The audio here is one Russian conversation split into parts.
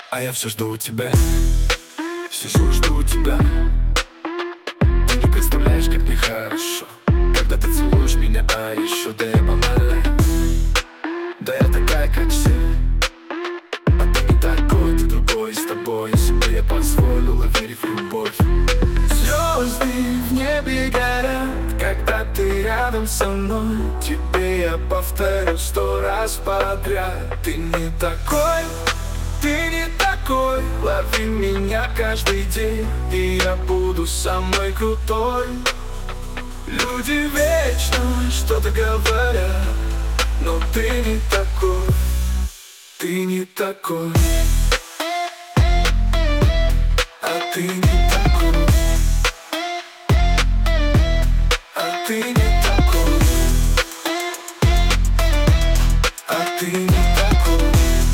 А я все жду тебя, сижу, жду тебя. Ты не представляешь, как мне хорошо, когда ты целуешь меня, а еще да я банальная. Да я такая, как все, а ты не такой, ты другой. С тобой, если бы я позволила верить в любовь. Звезды в небе горят, когда ты рядом со мной. Тебе я повторю 100 раз подряд. Ты не такой, ты не такой. Лови меня каждый день, и я буду самый крутой. Люди вечно что-то говорят, но ты не такой, ты не такой. А ты не такой, а ты не такой, а ты не такой,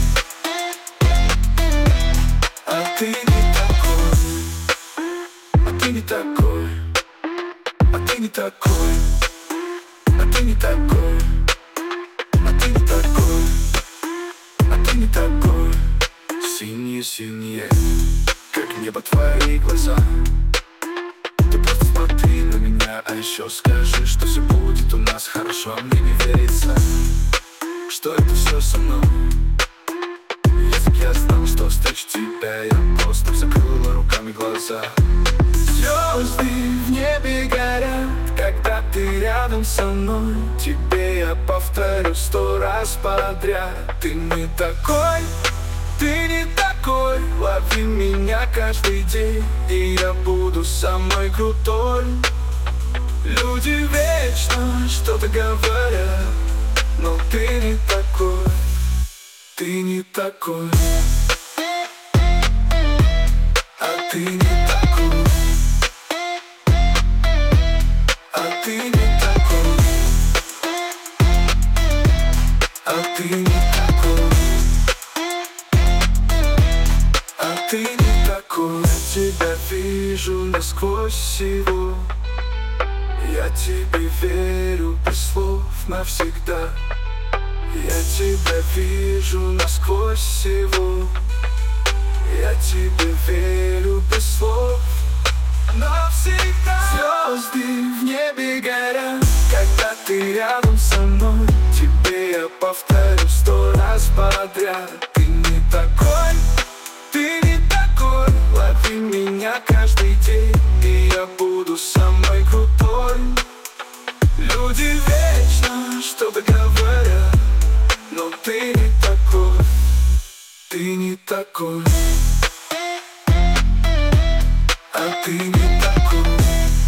а ты не такой, а ты не такой, а ты не такой, а ты не такой, а ты не такой, а ты не такой. Синие-синие, как небо твои глаза. Ты просто смотри на меня, а еще скажи, что все будет у нас хорошо. А мне не верится, что это все со мной. Если б я знал, что встречу тебя, я просто закрыла руками глаза. Звезды в небе горят, когда ты рядом со мной. Тебе я повторю 100 раз подряд. Ты не такой, ты не такой. Лови меня каждый день, и я буду самый крутой. Люди вечно что-то говорят, но ты не такой, ты не такой. А ты не такой, а ты не такой, а ты не такой, а ты не такой. Я тебя вижу насквозь всего. Я тебе верю без слов навсегда. Я тебя вижу насквозь всего. Я тебе верю без слов навсегда. Звезды в небе горят, когда ты рядом со мной. Тебе я повторю 100 раз подряд. Ты не такой, ты не такой. Лови меня каждый день, и я буду самый крутой. Люди вечно что-то говорят, но ты не такой, ты не такой. А ты не такой,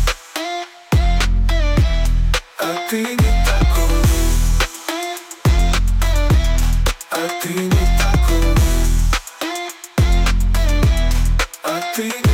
а ты не такой, а ты не такой, а ты не такой.